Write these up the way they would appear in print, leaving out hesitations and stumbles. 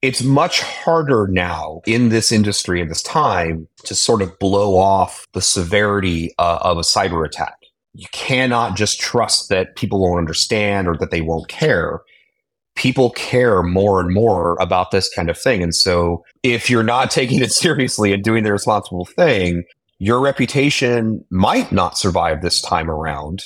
It's much harder now in this industry, in this time, to sort of blow off the severity of a cyber attack. You cannot just trust that people won't understand or that they won't care. People care more and more about this kind of thing. And so if you're not taking it seriously and doing the responsible thing, your reputation might not survive this time around.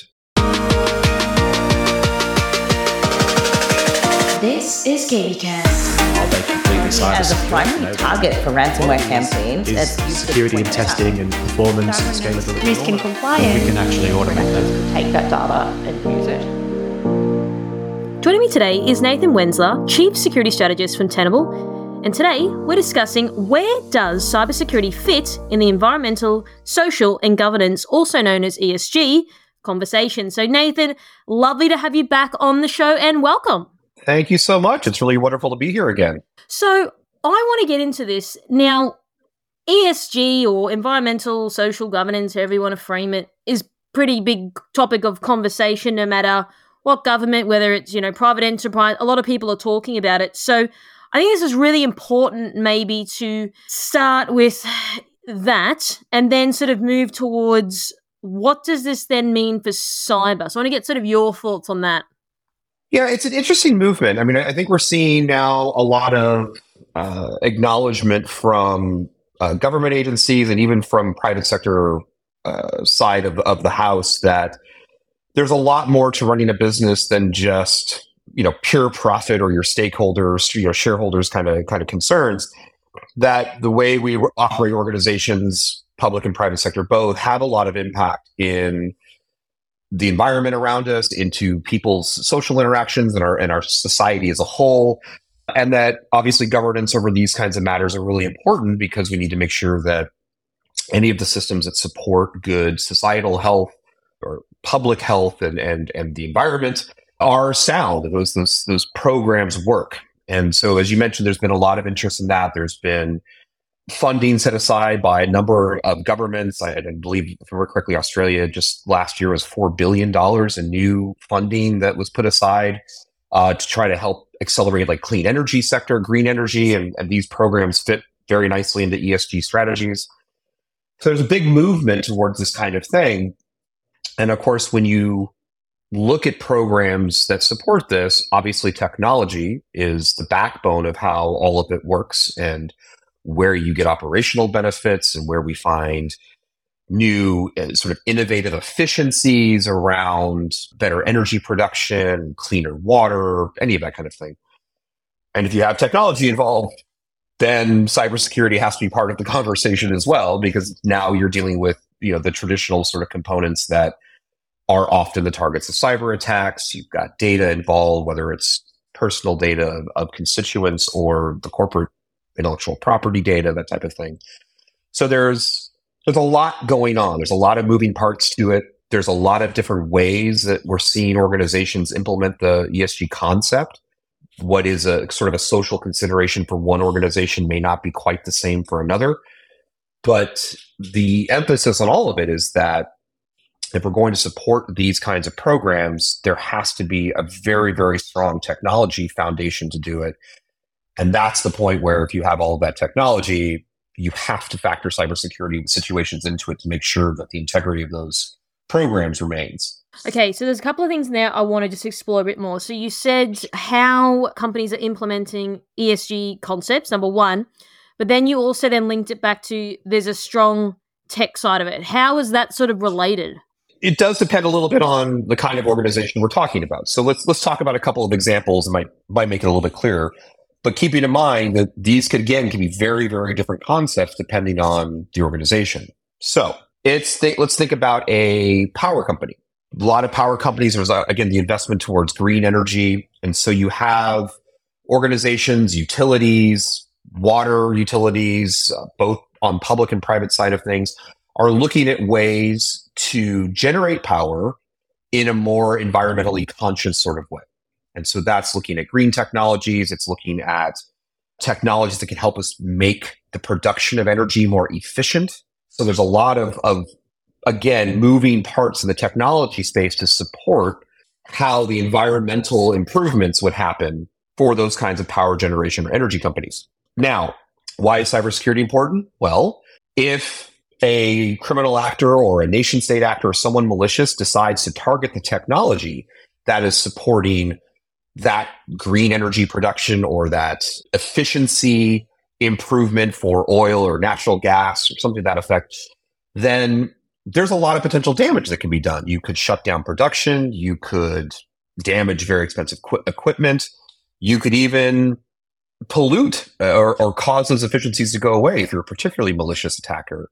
This is KVCast. As a primary target for ransomware campaigns, is security and testing and performance and scalability. Risk and compliance. We can actually automate that. take that data and use it. Joining me today is Nathan Wensler, Chief Security Strategist from Tenable. And today we're discussing where does cybersecurity fit in the environmental, social and governance, also known as ESG, conversation. So Nathan, lovely to have you back on the show and welcome. Thank you so much. It's really wonderful to be here again. So I want to get into this. Now, ESG or environmental, social governance, however you want to frame it, is pretty big topic of conversation no matter what government, whether it's, private enterprise, a lot of people are talking about it. So I think this is really important maybe to start with that and then sort of move towards what does this then mean for cyber? So I want to get sort of your thoughts on that. Yeah, it's an interesting movement. I mean, I think we're seeing now a lot of acknowledgement from government agencies and even from private sector side of the house that there's a lot more to running a business than just pure profit or your stakeholders, shareholders kind of concerns. That the way we operate organizations, public and private sector both, have a lot of impact in the environment around us, into people's social interactions and our society as a whole. And that obviously governance over these kinds of matters are really important because we need to make sure that any of the systems that support good societal health or public health and the environment are sound. Those programs work. And so, as you mentioned, there's been a lot of interest in that. There's been funding set aside by a number of governments. I believe, if I remember correctly, Australia just last year was $4 billion in new funding that was put aside to try to help accelerate like clean energy sector, green energy, and these programs fit very nicely into ESG strategies. So there's a big movement towards this kind of thing. And of course, when you look at programs that support this, obviously technology is the backbone of how all of it works and where you get operational benefits and where we find new sort of innovative efficiencies around better energy production, cleaner water, any of that kind of thing. And if you have technology involved, then cybersecurity has to be part of the conversation as well, because now you're dealing with, the traditional sort of components that are often the targets of cyber attacks. You've got data involved, whether it's personal data of constituents or the corporate intellectual property data, that type of thing. So there's a lot going on. There's a lot of moving parts to it. There's a lot of different ways that we're seeing organizations implement the ESG concept. What is a sort of a social consideration for one organization may not be quite the same for another. But the emphasis on all of it is that if we're going to support these kinds of programs, there has to be a very, very strong technology foundation to do it. And that's the point where if you have all of that technology, you have to factor cybersecurity situations into it to make sure that the integrity of those programs remains. Okay, so there's a couple of things there I want to just explore a bit more. So you said how companies are implementing ESG concepts, number one, but then you also then linked it back to there's a strong tech side of it. How is that sort of related? It does depend a little bit on the kind of organization we're talking about. So let's talk about a couple of examples that might make it a little bit clearer. But keeping in mind that these can be very, very different concepts depending on the organization. So let's think about a power company. A lot of power companies, there's again the investment towards green energy. And so you have organizations, utilities, water utilities, both on public and private side of things, are looking at ways to generate power in a more environmentally conscious sort of way. And so that's looking at green technologies. It's looking at technologies that can help us make the production of energy more efficient. So there's a lot of again, moving parts in the technology space to support how the environmental improvements would happen for those kinds of power generation or energy companies. Now, why is cybersecurity important? Well, if a criminal actor or a nation state actor or someone malicious decides to target the technology that is supporting that green energy production or that efficiency improvement for oil or natural gas or something to that effect, then there's a lot of potential damage that can be done. You could shut down production. You could damage very expensive equipment. You could even pollute or cause those efficiencies to go away if you're a particularly malicious attacker.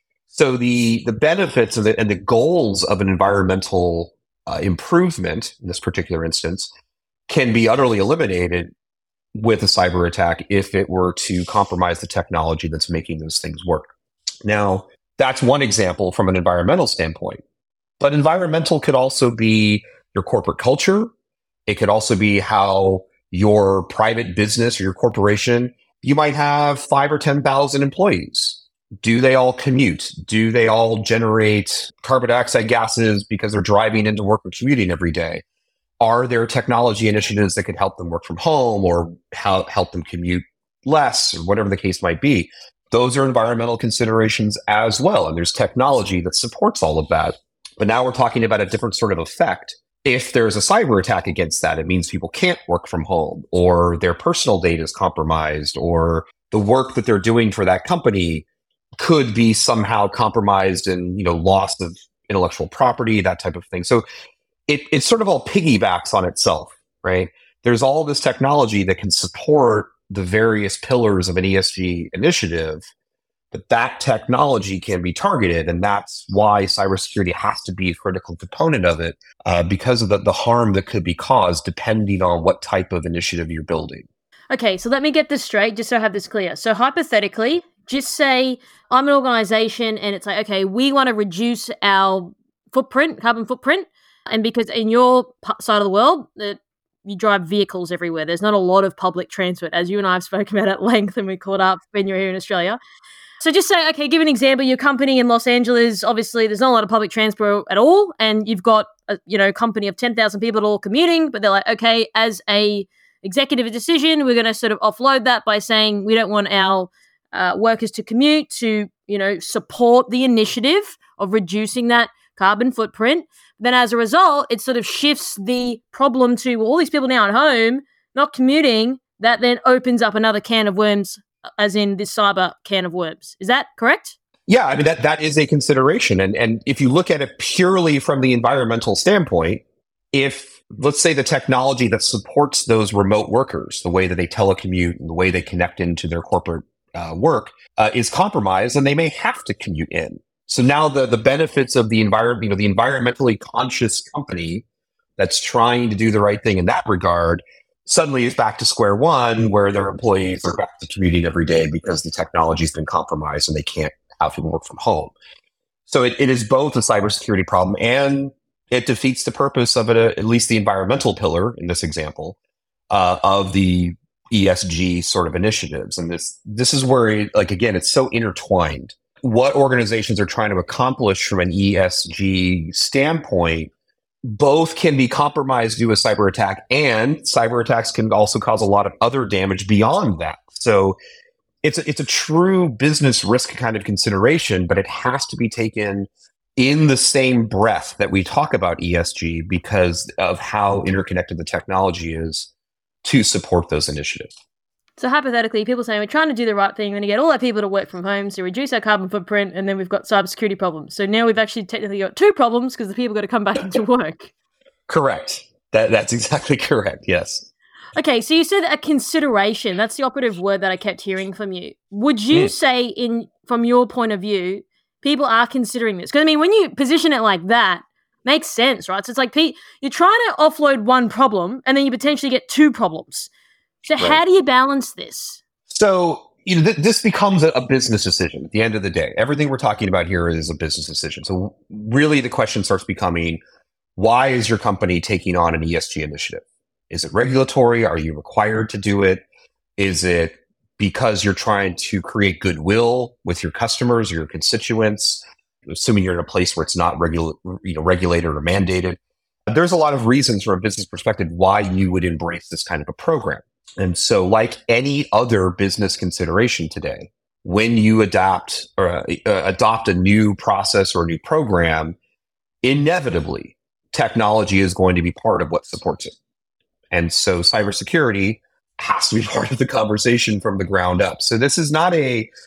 So the benefits of it and the goals of an environmental improvement in this particular instance can be utterly eliminated with a cyber attack if it were to compromise the technology that's making those things work. Now, that's one example from an environmental standpoint. But environmental could also be your corporate culture. It could also be how your private business or your corporation, you might have 5 or 10,000 employees. Do they all commute? Do they all generate carbon dioxide gases because they're driving into work or commuting every day? Are there technology initiatives that could help them work from home or help them commute less or whatever the case might be? Those are environmental considerations as well. And there's technology that supports all of that. But now we're talking about a different sort of effect. If there's a cyber attack against that, it means people can't work from home or their personal data is compromised or the work that they're doing for that company could be somehow compromised and, loss of intellectual property, that type of thing. So it sort of all piggybacks on itself, right? There's all this technology that can support the various pillars of an ESG initiative, but that technology can be targeted. And that's why cybersecurity has to be a critical component of it because of the harm that could be caused depending on what type of initiative you're building. Okay, so let me get this straight, just so I have this clear. So hypothetically, just say I'm an organization and it's like, okay, we want to reduce our carbon footprint. And because in your side of the world, you drive vehicles everywhere. There's not a lot of public transport, as you and I have spoken about at length and we caught up when you're here in Australia. So just say, okay, give an example. Your company in Los Angeles, obviously there's not a lot of public transport at all. And you've got a company of 10,000 people all commuting, but they're like, okay, as a executive decision, we're going to sort of offload that by saying we don't want our workers to commute to, support the initiative of reducing that carbon footprint. Then as a result, it sort of shifts the problem to all these people now at home, not commuting. That then opens up another can of worms, as in this cyber can of worms. Is that correct? Yeah, I mean, that is a consideration. And if you look at it purely from the environmental standpoint, if, let's say, the technology that supports those remote workers, the way that they telecommute and the way they connect into their corporate work is compromised, then they may have to commute in. So now the benefits of the environment, the environmentally conscious company that's trying to do the right thing in that regard suddenly is back to square one where their employees are back to commuting every day because the technology's been compromised and they can't have people work from home. So it is both a cybersecurity problem and it defeats the purpose of it, at least the environmental pillar in this example, of the ESG sort of initiatives. And this is where, again, it's so intertwined. What organizations are trying to accomplish from an ESG standpoint, both can be compromised due to a cyber attack, and cyber attacks can also cause a lot of other damage beyond that. So it's a true business risk kind of consideration, but it has to be taken in the same breath that we talk about ESG because of how interconnected the technology is to support those initiatives. So hypothetically, people saying we're trying to do the right thing, we're going to get all our people to work from home to reduce our carbon footprint, and then we've got cybersecurity problems. So now we've actually technically got two problems because the people got to come back into work. Correct. That's exactly correct. Yes. Okay, so you said a consideration. That's the operative word that I kept hearing from you. Would you say, from your point of view, people are considering this? Because I mean, when you position it like that, makes sense, right? So it's like you're trying to offload one problem, and then you potentially get two problems. So how do you balance this? So, this becomes a business decision at the end of the day. Everything we're talking about here is a business decision. So really the question starts becoming, why is your company taking on an ESG initiative? Is it regulatory? Are you required to do it? Is it because you're trying to create goodwill with your customers or your constituents, assuming you're in a place where it's not regulated or mandated? There's a lot of reasons from a business perspective why you would embrace this kind of a program. And so, like any other business consideration today, when you adopt a new process or a new program, inevitably technology is going to be part of what supports it. And so cybersecurity has to be part of the conversation from the ground up. So this is not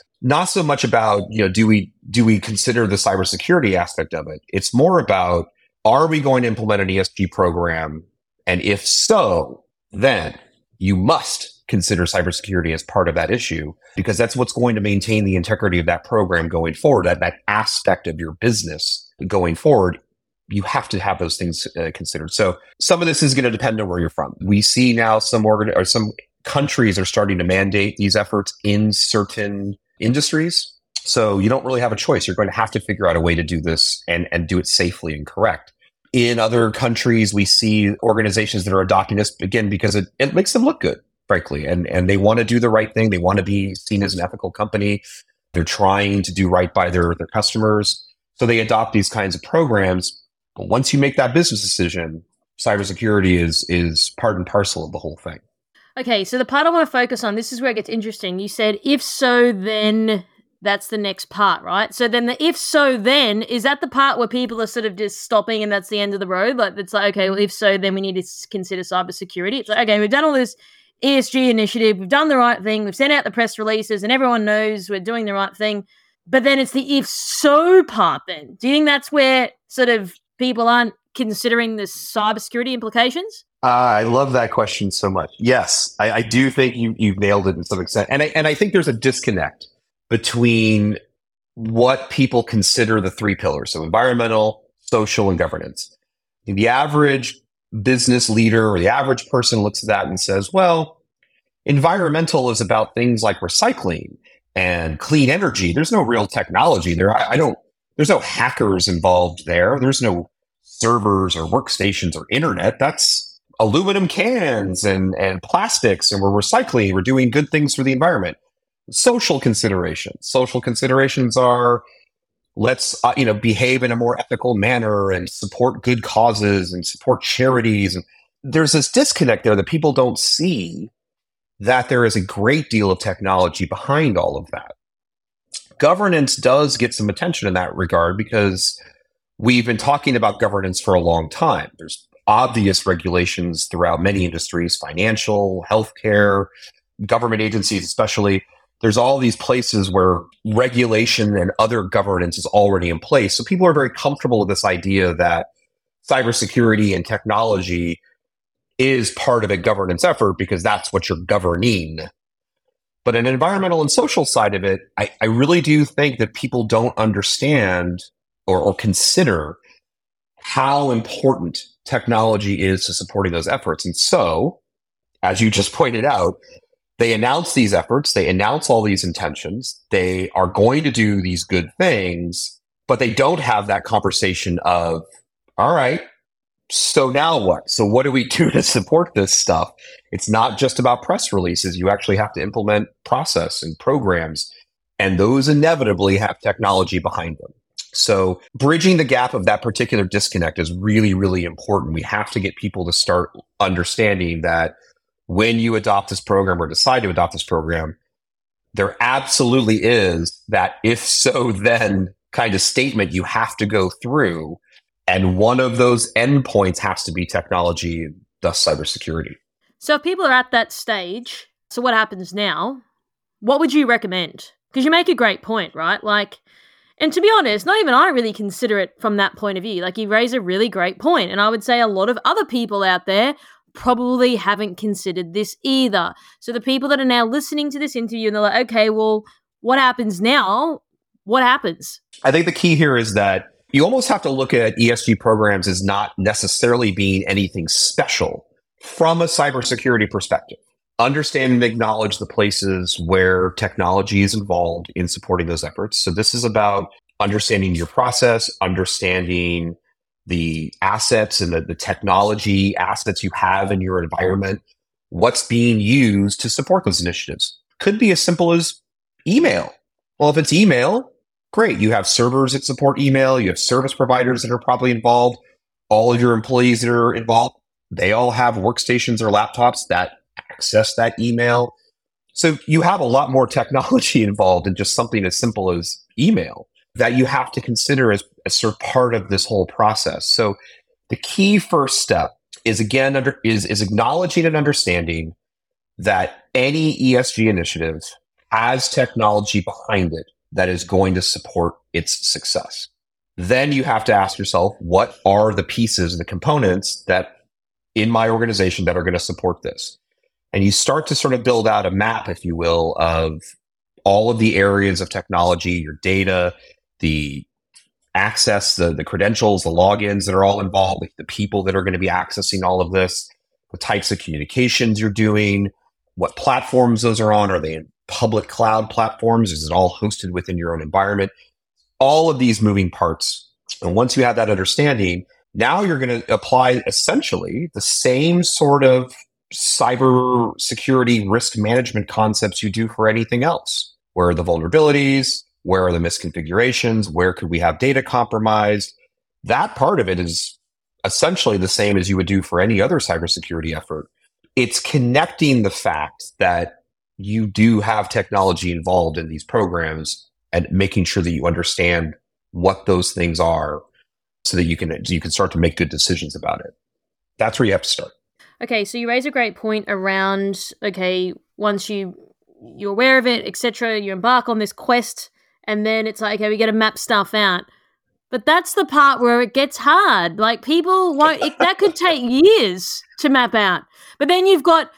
so much about, do we consider the cybersecurity aspect of it? It's more about, are we going to implement an ESG program? And if so, then you must consider cybersecurity as part of that issue, because that's what's going to maintain the integrity of that program going forward, that aspect of your business going forward. You have to have those things considered. So some of this is going to depend on where you're from. We see now some countries are starting to mandate these efforts in certain industries. So you don't really have a choice. You're going to have to figure out a way to do this and do it safely and correct. In other countries, we see organizations that are adopting this, again, because it makes them look good, frankly, and they want to do the right thing. They want to be seen as an ethical company. They're trying to do right by their customers. So they adopt these kinds of programs. But once you make that business decision, cybersecurity is part and parcel of the whole thing. Okay, so the part I want to focus on, this is where it gets interesting. You said, if so, then that's the next part, right? So then the if so, then, is that the part where people are sort of just stopping and that's the end of the road? Like, it's like, okay, well, if so, then we need to consider cybersecurity. It's like, okay, we've done all this ESG initiative, we've done the right thing, we've sent out the press releases, and everyone knows we're doing the right thing. But then it's the if so part then. Do you think that's where sort of people aren't considering the cybersecurity implications? I love that question so much. Yes, I do think you've nailed it to some extent. And I think there's a disconnect between what people consider the three pillars. So environmental, social, and governance. The average business leader or the average person looks at that and says, well, environmental is about things like recycling and clean energy. There's no real technology there. There's no hackers involved there. There's no servers or workstations or internet. That's aluminum cans and plastics, and we're recycling. We're doing good things for the environment. Social considerations. Social considerations are, let's behave in a more ethical manner and support good causes and support charities. And there's this disconnect there that people don't see, that there is a great deal of technology behind all of that. Governance does get some attention in that regard because we've been talking about governance for a long time. There's obvious regulations throughout many industries, financial, healthcare, government agencies especially. There's all these places where regulation and other governance is already in place. So people are very comfortable with this idea that cybersecurity and technology is part of a governance effort because that's what you're governing. But an environmental and social side of it, I really do think that people don't understand or consider how important technology is to supporting those efforts. And so, as you just pointed out, they announce these efforts, they announce all these intentions, they are going to do these good things, but they don't have that conversation of, all right, so now what? So what do we do to support this stuff? It's not just about press releases. You actually have to implement process and programs, and those inevitably have technology behind them. So bridging the gap of that particular disconnect is really, really important. We have to get people to start understanding that when you adopt this program or decide to adopt this program, there absolutely is that if so then kind of statement you have to go through. And one of those endpoints has to be technology, thus cybersecurity. So if people are at that stage, so what happens now? What would you recommend? Because you make a great point, right? Like, and to be honest, not even I really consider it from that point of view. Like, you raise a really great point. And I would say a lot of other people out there probably haven't considered this either. So the people that are now listening to this interview and they're like, okay, well, what happens now? What happens? I think the key here is that you almost have to look at ESG programs as not necessarily being anything special from a cybersecurity perspective. Understand and acknowledge the places where technology is involved in supporting those efforts. So this is about understanding your process, understanding the assets and the technology assets you have in your environment, what's being used to support those initiatives. Could be as simple as email. Well, if it's email, great. You have servers that support email. You have service providers that are probably involved. All of your employees that are involved, they all have workstations or laptops that access that email. So you have a lot more technology involved in just something as simple as email that you have to consider as sort of part of this whole process. So the key first step is, again, is acknowledging and understanding that any ESG initiative has technology behind it that is going to support its success. Then you have to ask yourself, what are the pieces, the components that in my organization that are going to support this? And you start to sort of build out a map, if you will, of all of the areas of technology, your data, the access, the credentials, the logins that are all involved, like the people that are going to be accessing all of this, the types of communications you're doing, what platforms those are on. Are they in public cloud platforms? Is it all hosted within your own environment? All of these moving parts. And once you have that understanding, now you're going to apply essentially the same sort of cyber security risk management concepts you do for anything else. Where are the vulnerabilities? Where are the misconfigurations? Where could we have data compromised? That part of it is essentially the same as you would do for any other cybersecurity effort. It's connecting the fact that you do have technology involved in these programs and making sure that you understand what those things are so that you can start to make good decisions about it. That's where you have to start. Okay, so you raise a great point around, okay, once you're aware of it, etc., you embark on this quest, and then it's like, okay, we got to map stuff out. But that's the part where it gets hard. Like, people won't, that could take years to map out. But then you've got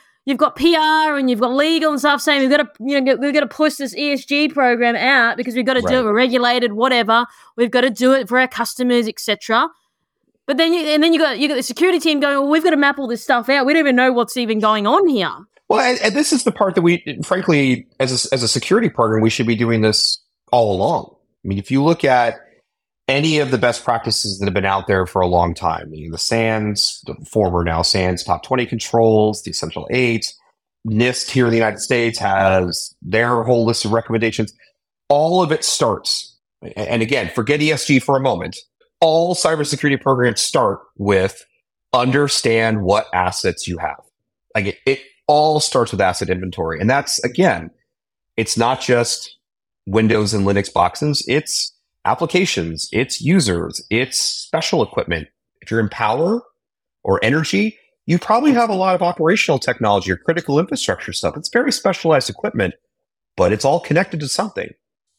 PR and you've got legal and stuff saying we've got to push this ESG program out because we've got to do it, we're regulated, whatever. We've got to do it for our customers, etc. But then you got the security team going, well, we've got to map all this stuff out. We don't even know what's even going on here. Well, and this is the part that we, frankly, as a security partner, we should be doing this all along. I mean, if you look at any of the best practices that have been out there for a long time, I mean, the SANS, the former now SANS top 20 controls, the Essential 8, NIST here in the United States has their whole list of recommendations. All of it starts, and again, forget ESG for a moment. All cybersecurity programs start with understand what assets you have. Like it all starts with asset inventory. And that's, again, it's not just Windows and Linux boxes. It's applications, it's users, it's special equipment. If you're in power or energy, you probably have a lot of operational technology or critical infrastructure stuff. It's very specialized equipment, but it's all connected to something.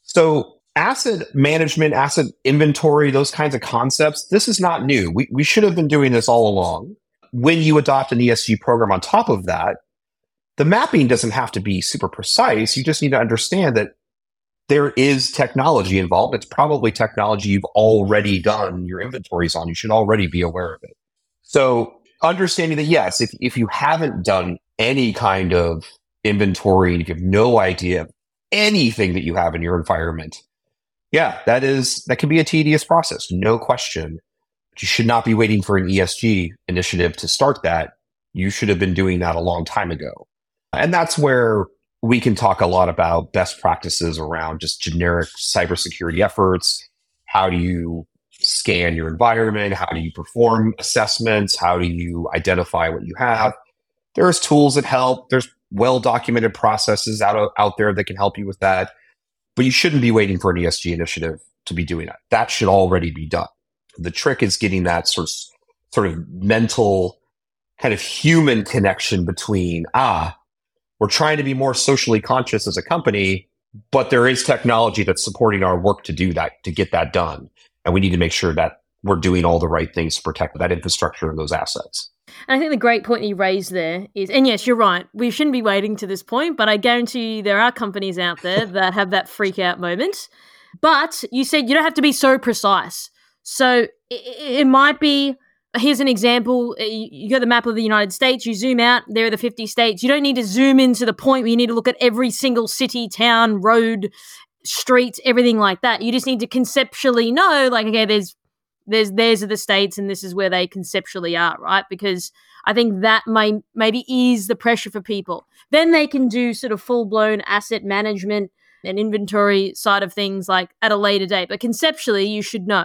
So asset management, asset inventory, those kinds of concepts, this is not new. We should have been doing this all along. When you adopt an ESG program on top of that, the mapping doesn't have to be super precise. You just need to understand that there is technology involved. It's probably technology you've already done your inventories on. You should already be aware of it. So understanding that, yes, if you haven't done any kind of inventory and you have no idea of anything that you have in your environment, yeah, that can be a tedious process, no question. But you should not be waiting for an ESG initiative to start that. You should have been doing that a long time ago. And that's where we can talk a lot about best practices around just generic cybersecurity efforts. How do you scan your environment? How do you perform assessments? How do you identify what you have? There's tools that help. There's well-documented processes out there that can help you with that. But you shouldn't be waiting for an ESG initiative to be doing that. That should already be done. The trick is getting that sort of mental, kind of human connection between, we're trying to be more socially conscious as a company, but there is technology that's supporting our work to do that, to get that done. And we need to make sure that we're doing all the right things to protect that infrastructure and those assets. And I think the great point you raised there is, and yes, you're right, we shouldn't be waiting to this point, but I guarantee you there are companies out there that have that freak out moment. But you said you don't have to be so precise. So it might be, here's an example, you got the map of the United States, you zoom out, there are the 50 states. You don't need to zoom into the point where you need to look at every single city, town, road, street, everything like that. You just need to conceptually know, like, okay, there's are the states and this is where they conceptually are, right? Because I think that may maybe ease the pressure for people. Then they can do sort of full-blown asset management and inventory side of things like at a later date. But conceptually, you should know.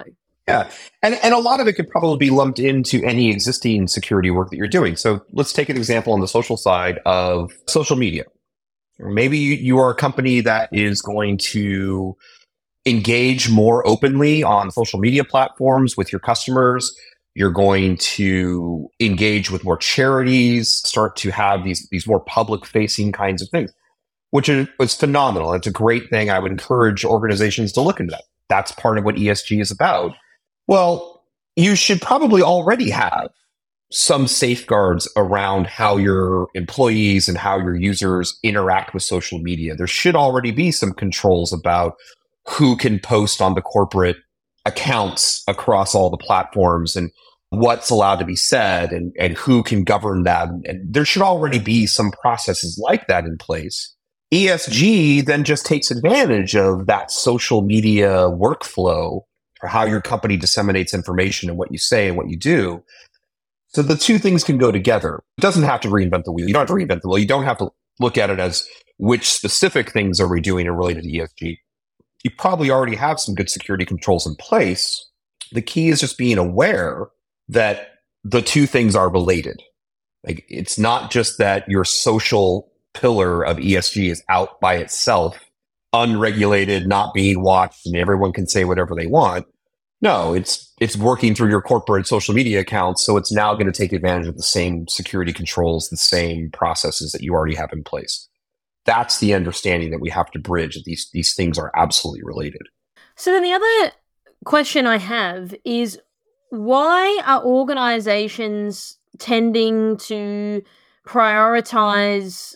Yeah. And a lot of it could probably be lumped into any existing security work that you're doing. So let's take an example on the social side of social media. Maybe you are a company that is going to engage more openly on social media platforms with your customers. You're going to engage with more charities, start to have these more public facing kinds of things, which was phenomenal. It's a great thing. I would encourage organizations to look into that. That's part of what ESG is about. Well, you should probably already have some safeguards around how your employees and how your users interact with social media. There should already be some controls about who can post on the corporate accounts across all the platforms and what's allowed to be said and who can govern that. And there should already be some processes like that in place. ESG then just takes advantage of that social media workflow for how your company disseminates information and what you say and what you do. So the two things can go together. It doesn't have to reinvent the wheel. You don't have to reinvent the wheel. You don't have to look at it as which specific things are we doing and related to ESG. You probably already have some good security controls in place. The key is just being aware that the two things are related. Like, it's not just that your social pillar of ESG is out by itself, unregulated, not being watched, and everyone can say whatever they want. No, it's working through your corporate social media accounts, so it's now going to take advantage of the same security controls, the same processes that you already have in place. That's the understanding that we have to bridge, that these things are absolutely related. So then the other question I have is, why are organizations tending to prioritize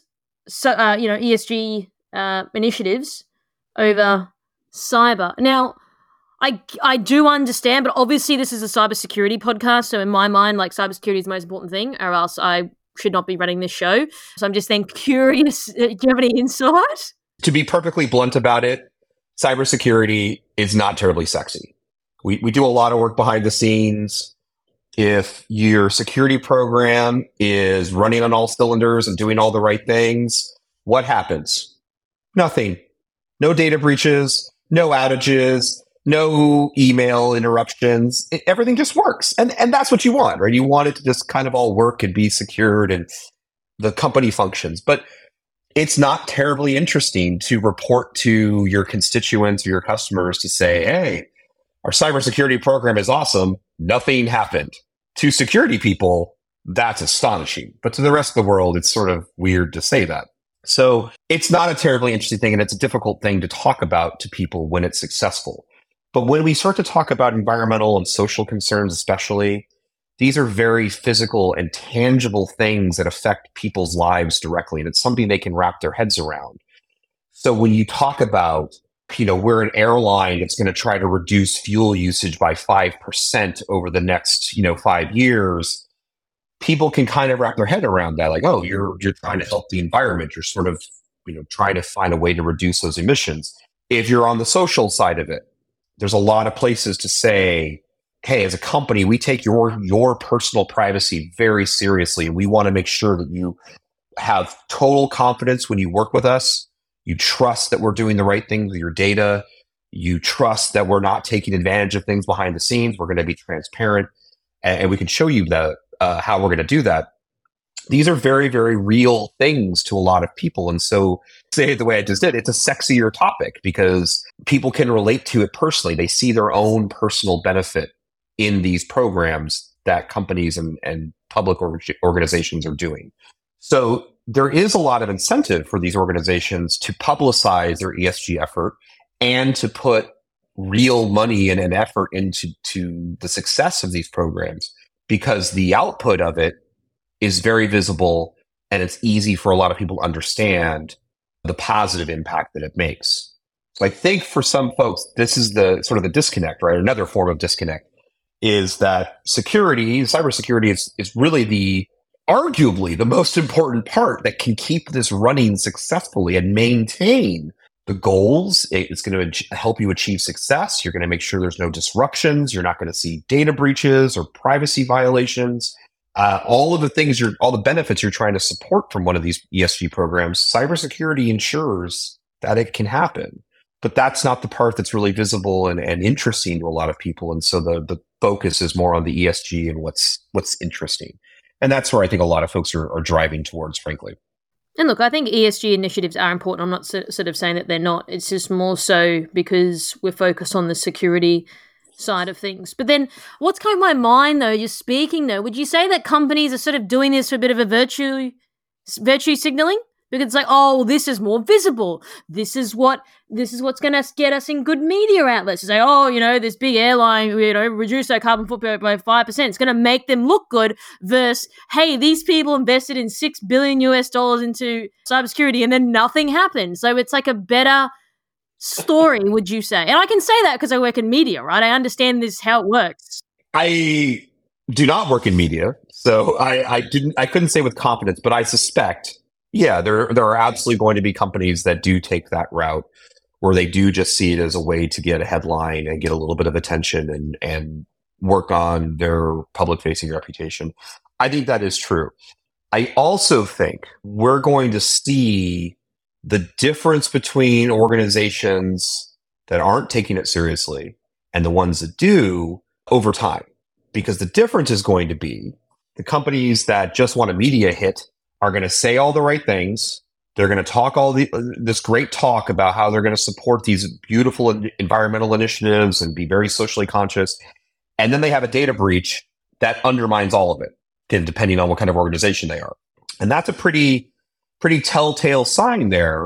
ESG initiatives over cyber? Now, I do understand, but obviously this is a cybersecurity podcast, so in my mind, like, cybersecurity is the most important thing, or else I should not be running this show. So I'm just then curious, do you have any insight? To be perfectly blunt about it, cybersecurity is not terribly sexy. We do a lot of work behind the scenes. If your security program is running on all cylinders and doing all the right things, what happens? Nothing. No data breaches, no outages, no email interruptions. Everything just works. And that's what you want, right? You want it to just kind of all work and be secured and the company functions. But it's not terribly interesting to report to your constituents or your customers to say, hey, our cybersecurity program is awesome. Nothing happened. To security people, that's astonishing. But to the rest of the world, it's sort of weird to say that. So it's not a terribly interesting thing, and it's a difficult thing to talk about to people when it's successful. But when we start to talk about environmental and social concerns, especially, these are very physical and tangible things that affect people's lives directly. And it's something they can wrap their heads around. So when you talk about, we're an airline that's going to try to reduce fuel usage by 5% over the next, 5 years, people can kind of wrap their head around that. Like, oh, you're trying to help the environment. You're sort of, trying to find a way to reduce those emissions. If you're on the social side of it, there's a lot of places to say, hey, as a company, we take your personal privacy very seriously. And we want to make sure that you have total confidence when you work with us. You trust that we're doing the right thing with your data. You trust that we're not taking advantage of things behind the scenes. We're going to be transparent, and we can show you how we're going to do that. These are very, very real things to a lot of people. And so, say it the way I just did, it's a sexier topic because people can relate to it personally. They see their own personal benefit in these programs that companies and public organizations are doing. So there is a lot of incentive for these organizations to publicize their ESG effort and to put real money and an effort into the success of these programs, because the output of it is very visible and it's easy for a lot of people to understand the positive impact that it makes. So I think for some folks, this is the sort of the disconnect, right? Another form of disconnect is that cybersecurity is really arguably the most important part that can keep this running successfully and maintain the goals. It's going to help you achieve success. You're going to make sure there's no disruptions. You're not going to see data breaches or privacy violations. All of the things all the benefits you're trying to support from one of these ESG programs, cybersecurity ensures that it can happen. but that's not the part that's really visible and interesting to a lot of people. And so the focus is more on the ESG and what's interesting. And that's where I think a lot of folks are driving towards, frankly. And look, I think ESG initiatives are important. I'm not sort of saying that they're not. It's just more so because we're focused on the security side of things. But then what's going on in my mind, though, just speaking, though, would you say that companies are sort of doing this for a bit of a virtue signaling? Because it's like, oh, this is more visible. This is what's going to get us in good media outlets. To say, oh, you know, this big airline, you know, reduced their carbon footprint by 5%. It's going to make them look good. Versus, hey, these people invested in $6 billion into cybersecurity, and then nothing happened. So it's like a better story, would you say? And I can say that because I work in media, right? I understand this how it works. I do not work in media, so I couldn't say with confidence, but I suspect. Yeah, there are absolutely going to be companies that do take that route where they do just see it as a way to get a headline and get a little bit of attention and work on their public-facing reputation. I think that is true. I also think we're going to see the difference between organizations that aren't taking it seriously and the ones that do over time. Because the difference is going to be the companies that just want a media hit are going to say all the right things. They're going to talk this great talk about how they're going to support these beautiful environmental initiatives and be very socially conscious. And then they have a data breach that undermines all of it, again, depending on what kind of organization they are. And that's a pretty telltale sign there.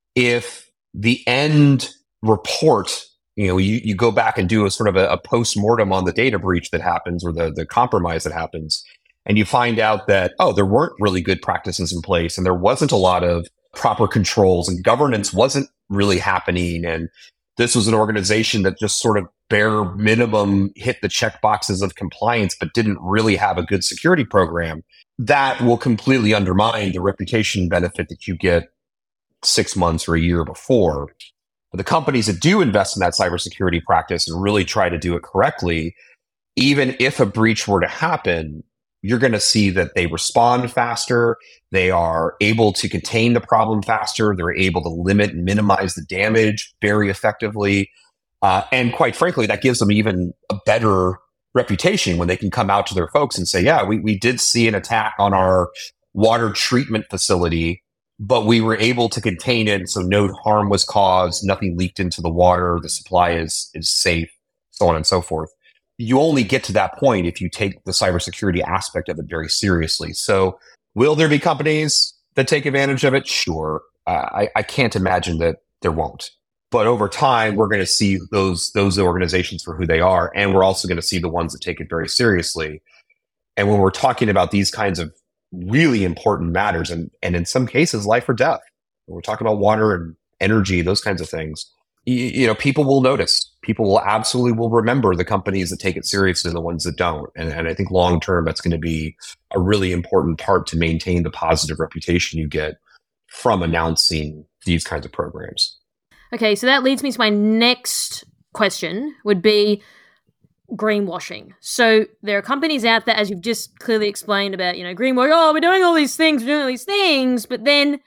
If the end report, you go back and do a sort of a post-mortem on the data breach that happens or the compromise that happens, and you find out that, oh, there weren't really good practices in place and there wasn't a lot of proper controls and governance wasn't really happening. And this was an organization that just sort of bare minimum hit the check boxes of compliance, but didn't really have a good security program. That will completely undermine the reputation benefit that you get 6 months or a year before. But the companies that do invest in that cybersecurity practice and really try to do it correctly, even if a breach were to happen, you're going to see that they respond faster. They are able to contain the problem faster. They're able to limit and minimize the damage very effectively. And quite frankly, that gives them even a better reputation when they can come out to their folks and say, yeah, we did see an attack on our water treatment facility, but we were able to contain it. So no harm was caused. Nothing leaked into the water. The supply is safe, so on and so forth. You only get to that point if you take the cybersecurity aspect of it very seriously. So will there be companies that take advantage of it? Sure. I can't imagine that there won't. But over time, we're going to see those organizations for who they are. And we're also going to see the ones that take it very seriously. And when we're talking about these kinds of really important matters, and in some cases, life or death, when we're talking about water and energy, those kinds of things, people will notice. People will absolutely remember the companies that take it seriously and the ones that don't. And I think long term, that's going to be a really important part to maintain the positive reputation you get from announcing these kinds of programs. Okay, so that leads me to my next question, would be greenwashing. So there are companies out there, as you've just clearly explained about, greenwashing, oh, we're doing all these things, but then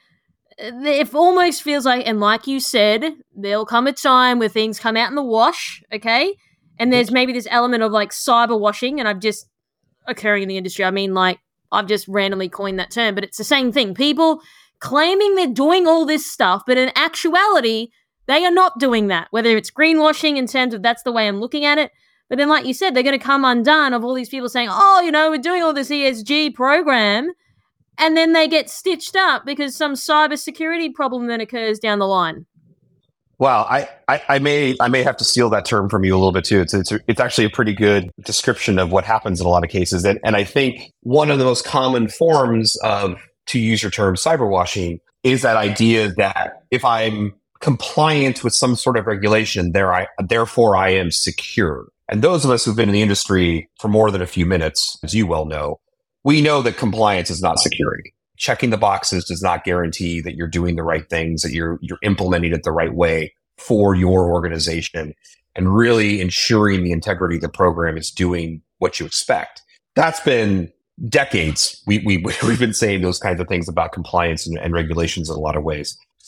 it almost feels like, and like you said, there'll come a time where things come out in the wash, okay? And there's maybe this element of like cyber washing, and I've just occurring in the industry. I mean, like, I've just randomly coined that term, but it's the same thing. People claiming they're doing all this stuff, but in actuality, they are not doing that. Whether it's greenwashing in terms of that's the way I'm looking at it, but then like you said, they're going to come undone of all these people saying, oh, we're doing all this ESG program, and then they get stitched up because some cybersecurity problem then occurs down the line. Well, I may have to steal that term from you a little bit too. It's actually a pretty good description of what happens in a lot of cases. And I think one of the most common forms of, to use your term, cyberwashing, is that idea that if I'm compliant with some sort of regulation, therefore I am secure. And those of us who've been in the industry for more than a few minutes, as you well know, we know that compliance is not security. Checking the boxes does not guarantee that you're doing the right things, that you're implementing it the right way for your organization, and really ensuring the integrity of the program is doing what you expect. That's been decades. We've been saying those kinds of things about compliance and regulations in a lot of ways.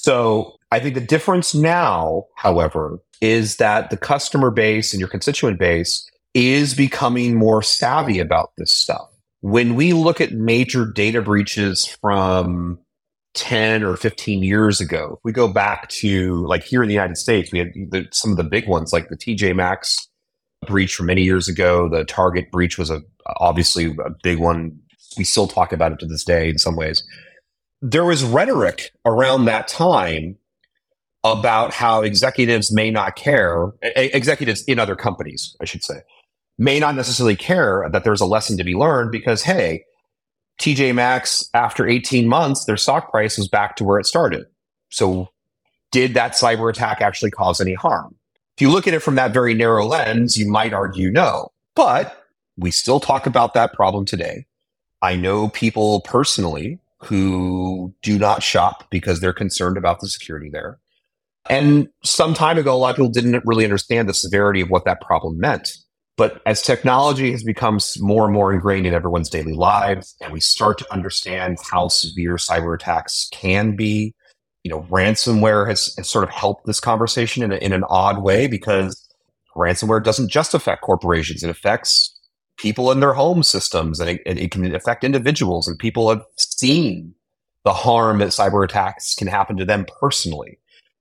So I think the difference now, however, is that the customer base and your constituent base is becoming more savvy about this stuff. When we look at major data breaches from 10 or 15 years ago, if we go back to like here in the United States, we had some of the big ones like the TJ Maxx breach from many years ago. The Target breach was obviously a big one. We still talk about it to this day in some ways. There was rhetoric around that time about how executives may not care, executives in other companies, I should say, may not necessarily care that there's a lesson to be learned because, hey, TJ Maxx, after 18 months, their stock price was back to where it started. So did that cyber attack actually cause any harm? If you look at it from that very narrow lens, you might argue no. But we still talk about that problem today. I know people personally who do not shop because they're concerned about the security there. And some time ago, a lot of people didn't really understand the severity of what that problem meant. But as technology has become more and more ingrained in everyone's daily lives, and we start to understand how severe cyber attacks can be, ransomware has sort of helped this conversation in an odd way because ransomware doesn't just affect corporations. It affects people in their home systems, and it can affect individuals, and people have seen the harm that cyber attacks can happen to them personally.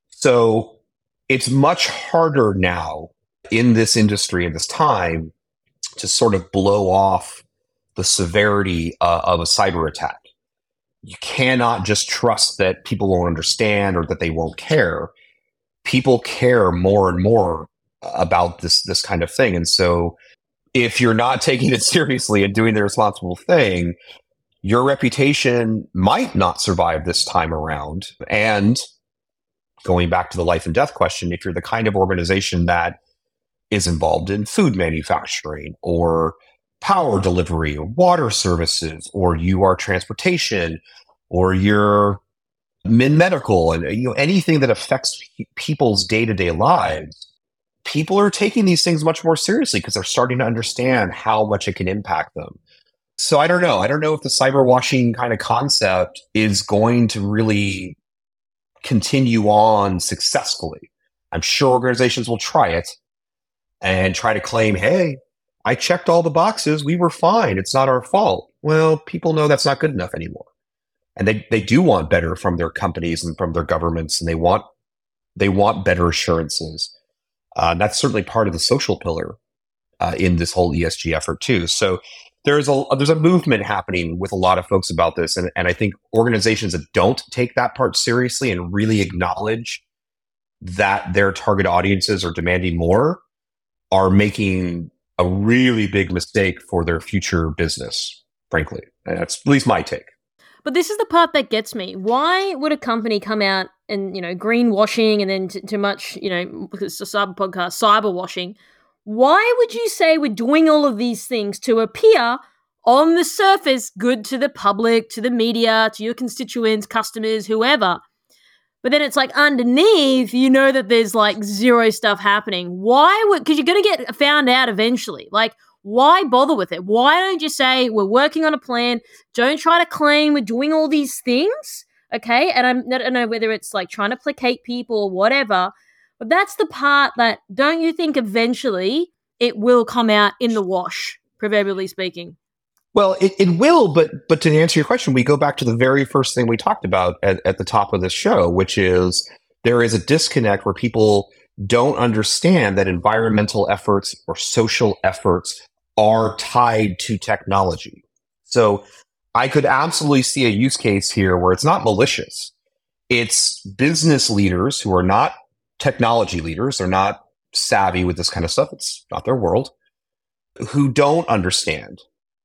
So it's much harder now in this industry at this time to sort of blow off the severity of a cyber attack. You cannot just trust that people won't understand or that they won't care. People care more and more about this kind of thing. And so if you're not taking it seriously and doing the responsible thing, your reputation might not survive this time around. And going back to the life and death question, if you're the kind of organization that is involved in food manufacturing or power delivery or water services, or you are transportation, or you're medical, and anything that affects people's day-to-day lives, people are taking these things much more seriously because they're starting to understand how much it can impact them. So I don't know. I don't know if the cyber washing kind of concept is going to really continue on successfully. I'm sure organizations will try it and try to claim, hey, I checked all the boxes. We were fine. It's not our fault. Well, people know that's not good enough anymore. And they do want better from their companies and from their governments, and they want better assurances. That's certainly part of the social pillar in this whole ESG effort too. So there's a movement happening with a lot of folks about this, and I think organizations that don't take that part seriously and really acknowledge that their target audiences are demanding more are making a really big mistake for their future business, frankly. And that's at least my take. But this is the part that gets me. Why would a company come out and, greenwashing and then too much, because it's a cyber podcast, cyber washing? Why would you say we're doing all of these things to appear on the surface good to the public, to the media, to your constituents, customers, whoever? But then it's like underneath, that there's like zero stuff happening. Why would, because you're going to get found out eventually. Like, why bother with it? Why don't you say we're working on a plan? Don't try to claim we're doing all these things, okay? And I don't know whether it's like trying to placate people or whatever, but that's the part that, don't you think eventually it will come out in the wash, proverbially speaking? Well, it will, but to answer your question, we go back to the very first thing we talked about at the top of this show, which is there is a disconnect where people don't understand that environmental efforts or social efforts are tied to technology. So I could absolutely see a use case here where it's not malicious. It's business leaders who are not technology leaders, they're not savvy with this kind of stuff, it's not their world, who don't understand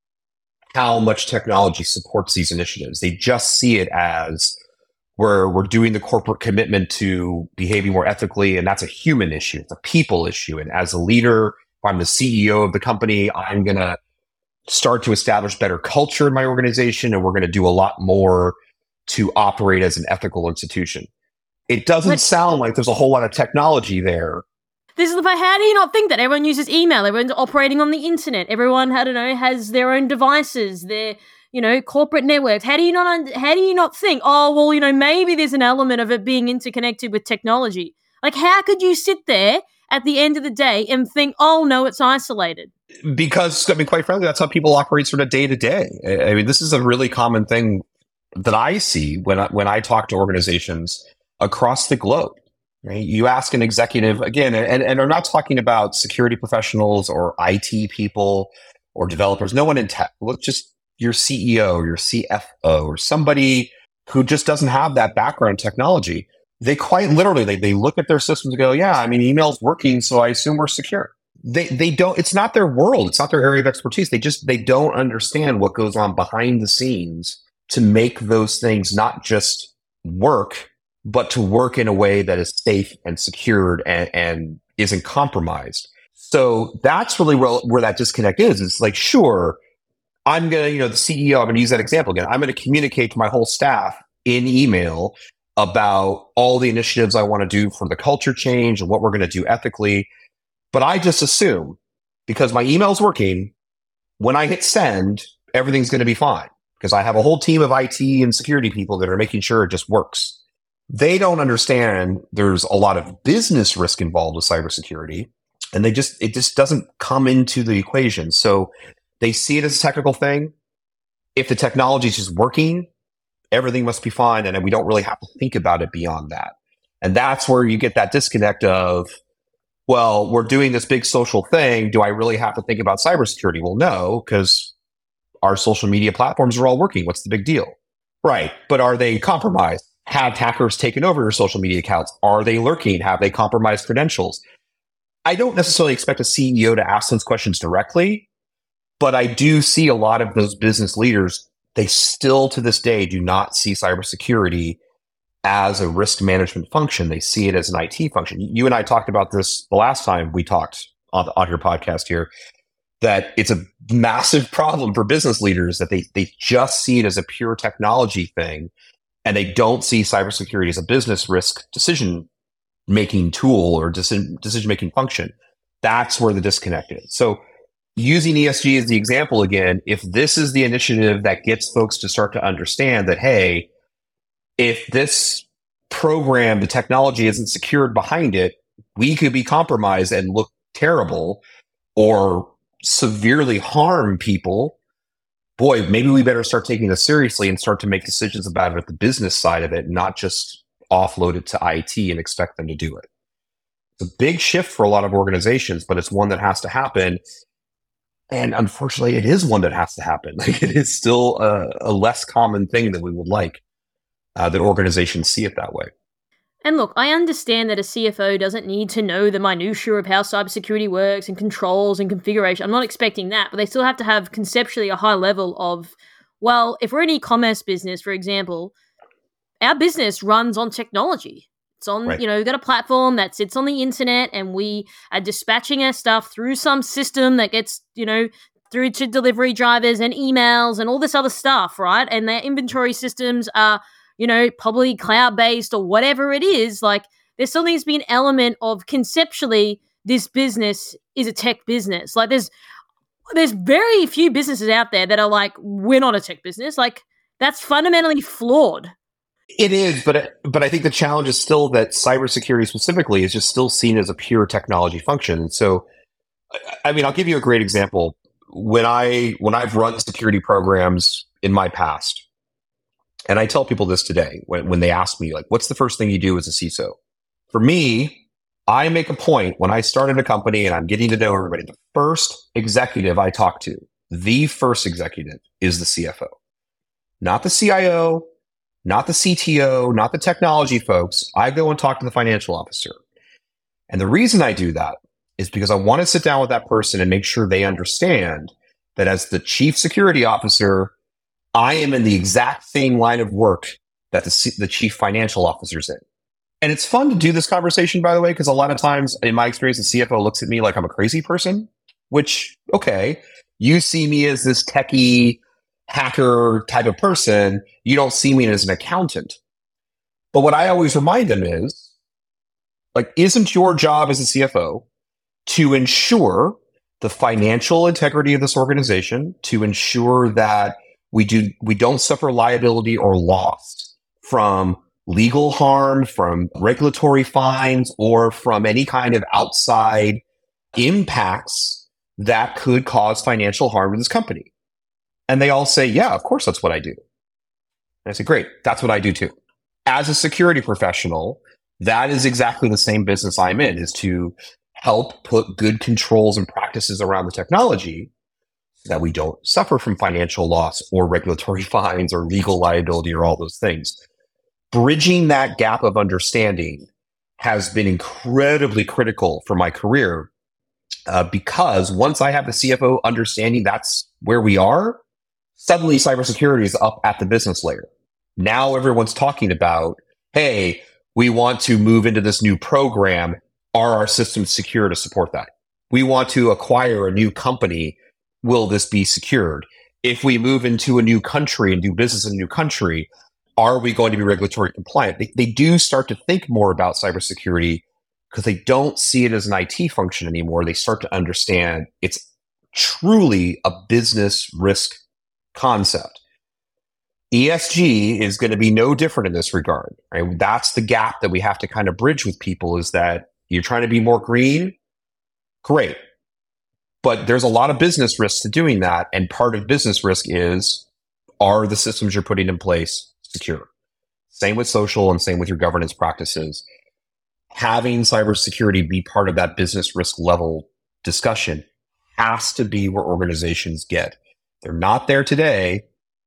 how much technology supports these initiatives. They just see it as we're doing the corporate commitment to behaving more ethically, and that's a human issue. It's a people issue. And as a leader, if I'm the CEO of the company, I'm going to start to establish better culture in my organization, and we're going to do a lot more to operate as an ethical institution. It doesn't sound like there's a whole lot of technology there. This is the part. How do you not think that? Everyone uses email. Everyone's operating on the internet. Everyone, I don't know, has their own devices. They're, corporate networks. How do you not think, oh, well, maybe there's an element of it being interconnected with technology? Like, how could you sit there at the end of the day and think, oh, no, it's isolated? Because, quite frankly, that's how people operate sort of day to day. I mean, this is a really common thing that I see when I talk to organizations across the globe. Right? You ask an executive, again, and I'm not talking about security professionals or IT people or developers, no one in tech. Look, just your CEO, your CFO, or somebody who just doesn't have that background in technology. They quite literally, they look at their systems and go, yeah, I mean, email's working, so I assume we're secure. They don't, it's not their world. It's not their area of expertise. They don't understand what goes on behind the scenes to make those things not just work, but to work in a way that is safe and secured and isn't compromised. So that's really where that disconnect is. It's like, sure, I'm going to, the CEO, I'm going to use that example again. I'm going to communicate to my whole staff in email about all the initiatives I want to do for the culture change and what we're going to do ethically. But I just assume, because my email's working, when I hit send, everything's going to be fine. Because I have a whole team of IT and security people that are making sure it just works. They don't understand there's a lot of business risk involved with cybersecurity. And it just doesn't come into the equation. So they see it as a technical thing. If the technology is just working, everything must be fine. And we don't really have to think about it beyond that. And that's where you get that disconnect of, well, we're doing this big social thing. Do I really have to think about cybersecurity? Well, no, because our social media platforms are all working. What's the big deal? Right. But are they compromised? Have hackers taken over your social media accounts? Are they lurking? Have they compromised credentials? I don't necessarily expect a CEO to ask those questions directly, but I do see a lot of those business leaders, they still to this day do not see cybersecurity as a risk management function. They see it as an IT function. You and I talked about this the last time we talked on your podcast here, that it's a massive problem for business leaders that they just see it as a pure technology thing, and they don't see cybersecurity as a business risk decision-making tool or decision-making function. That's where the disconnect is. So using ESG as the example again, if this is the initiative that gets folks to start to understand that, hey, if this program, the technology isn't secured behind it, we could be compromised and look terrible or severely harm people. Boy, maybe we better start taking this seriously and start to make decisions about it at the business side of it, not just offload it to IT and expect them to do it. It's a big shift for a lot of organizations, but it's one that has to happen. And unfortunately, it is one that has to happen. Like, it is still a less common thing than we would like, that organizations see it that way. And look, I understand that a CFO doesn't need to know the minutiae of how cybersecurity works and controls and configuration. I'm not expecting that, but they still have to have conceptually a high level of, well, if we're an e-commerce business, for example, our business runs on technology. It's on, Right. We've got a platform that sits on the internet and we are dispatching our stuff through some system that gets, through to delivery drivers and emails and all this other stuff, right? And their inventory systems are, probably cloud-based or whatever it is. Like, there still needs to be an element of conceptually this business is a tech business. Like, there's very few businesses out there that are like, we're not a tech business. Like, that's fundamentally flawed. It is, but I think the challenge is still that cybersecurity specifically is just still seen as a pure technology function. And so, I mean, I'll give you a great example. When I've run security programs in my past, and I tell people this today when they ask me, like, what's the first thing you do as a CISO? For me, I make a point when I start in a company and I'm getting to know everybody, the first executive I talk to, the first executive is the CFO, not the CIO, not the CTO, not the technology folks. I go and talk to the financial officer. And the reason I do that is because I want to sit down with that person and make sure they understand that as the chief security officer, I am in the exact same line of work that the chief financial officer's in. And it's fun to do this conversation, by the way, because a lot of times in my experience, the CFO looks at me like I'm a crazy person, which, okay, you see me as this techie hacker type of person. You don't see me as an accountant. But what I always remind them is, like, isn't your job as a CFO to ensure the financial integrity of this organization, to ensure that We don't suffer liability or loss from legal harm, from regulatory fines, or from any kind of outside impacts that could cause financial harm to this company. And they all say, yeah, of course, that's what I do. And I say, great, that's what I do too. As a security professional, that is exactly the same business I'm in, is to help put good controls and practices around the technology so that we don't suffer from financial loss or regulatory fines or legal liability or all those things. Bridging that gap of understanding has been incredibly critical for my career because once I have the CFO understanding that's where we are, suddenly cybersecurity is up at the business layer. Now everyone's talking about, hey, we want to move into this new program. Are our systems secure to support that? We want to acquire a new company. Will this be secured? If we move into a new country and do business in a new country, are we going to be regulatory compliant? They do start to think more about cybersecurity because they don't see it as an IT function anymore. They start to understand it's truly a business risk concept. ESG is going to be no different in this regard, right? That's the gap that we have to kind of bridge with people, is that you're trying to be more green. Great. But there's a lot of business risks to doing that. And part of business risk is, are the systems you're putting in place secure? Same with social and same with your governance practices. Having cybersecurity be part of that business risk level discussion has to be where organizations get. They're not there today.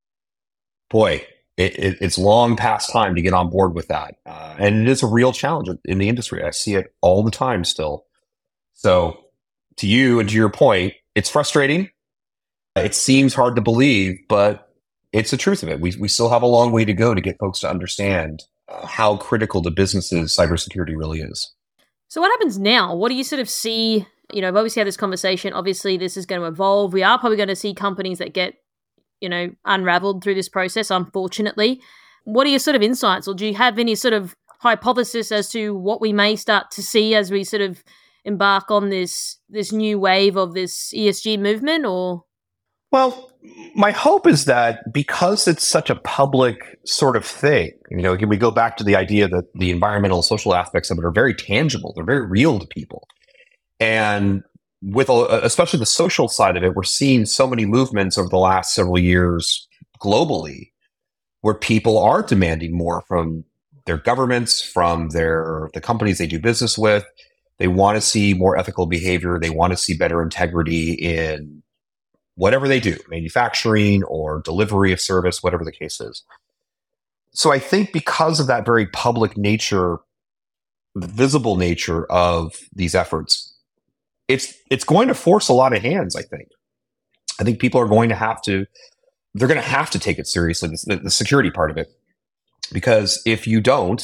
Boy, it's long past time to get on board with that. And it is a real challenge in the industry. I see it all the time still. So to you and to your point, it's frustrating. It seems hard to believe, but it's the truth of it. We still have a long way to go to get folks to understand how critical to businesses cybersecurity really is. So what happens now? What do you sort of see? You know, I've obviously had this conversation. Obviously, this is going to evolve. We are probably going to see companies that get, unraveled through this process, unfortunately. What are your sort of insights, or do you have any sort of hypothesis as to what we may start to see as we sort of embark on this new wave of this ESG movement? Or well, my hope is that because it's such a public sort of thing, again, we go back to the idea that the environmental and social aspects of it are very tangible. They're very real to people. And with especially the social side of it, we're seeing so many movements over the last several years globally where people are demanding more from their governments, from the companies they do business with. They want to see more ethical behavior. They want to see better integrity in whatever they do, manufacturing or delivery of service, whatever the case is. So I think because of that very public nature, the visible nature of these efforts, it's going to force a lot of hands, I think. I think people are going to have to take it seriously, the security part of it. Because if you don't,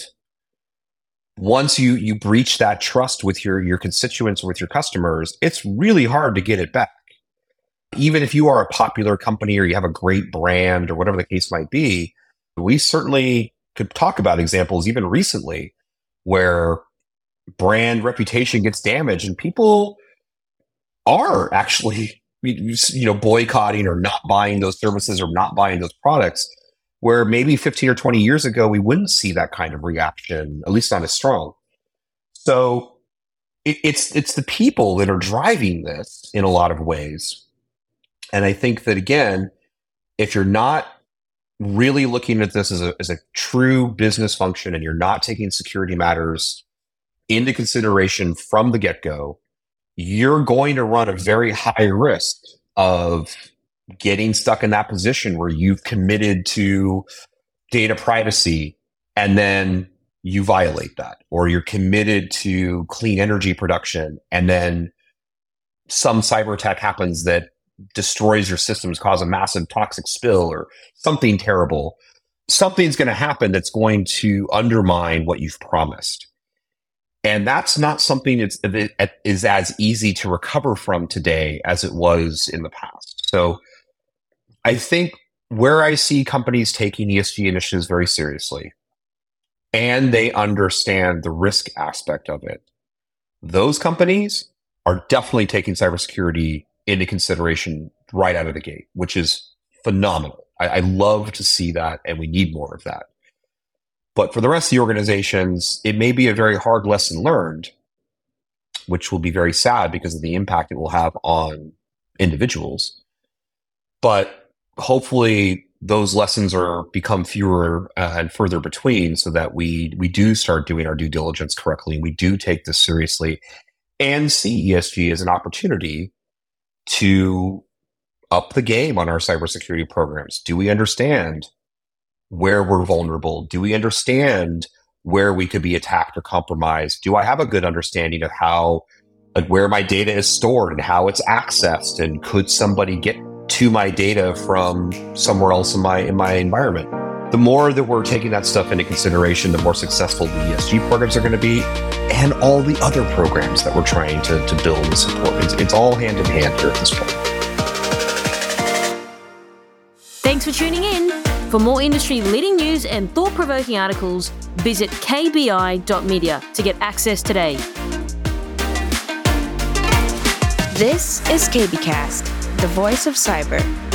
once you breach that trust with your constituents or with your customers, it's really hard to get it back. Even if you are a popular company or you have a great brand or whatever the case might be, we certainly could talk about examples even recently where brand reputation gets damaged and people are actually, boycotting or not buying those services or not buying those products, where maybe 15 or 20 years ago, we wouldn't see that kind of reaction, at least not as strong. So it's the people that are driving this in a lot of ways. And I think that, again, if you're not really looking at this as a true business function and you're not taking security matters into consideration from the get-go, you're going to run a very high risk of getting stuck in that position where you've committed to data privacy and then you violate that, or you're committed to clean energy production and then some cyber attack happens that destroys your systems, cause a massive toxic spill or something terrible. Something's going to happen that's going to undermine what you've promised. And that's not something that is as easy to recover from today as it was in the past. So I think where I see companies taking ESG initiatives very seriously, and they understand the risk aspect of it, those companies are definitely taking cybersecurity into consideration right out of the gate, which is phenomenal. I love to see that, and we need more of that. But for the rest of the organizations, it may be a very hard lesson learned, which will be very sad because of the impact it will have on individuals. But hopefully those lessons become fewer and further between, so that we do start doing our due diligence correctly, and we do take this seriously and see ESG as an opportunity to up the game on our cybersecurity programs. Do we understand where we're vulnerable? Do we understand where we could be attacked or compromised? Do I have a good understanding of how, like, where my data is stored and how it's accessed? And could somebody get to my data from somewhere else in my environment? The more that we're taking that stuff into consideration, the more successful the ESG programs are going to be, and all the other programs that we're trying to build and support. It's all hand in hand here at this point. Thanks for tuning in. For more industry-leading news and thought-provoking articles, visit kbi.media to get access today. This is KBcast, the voice of cyber.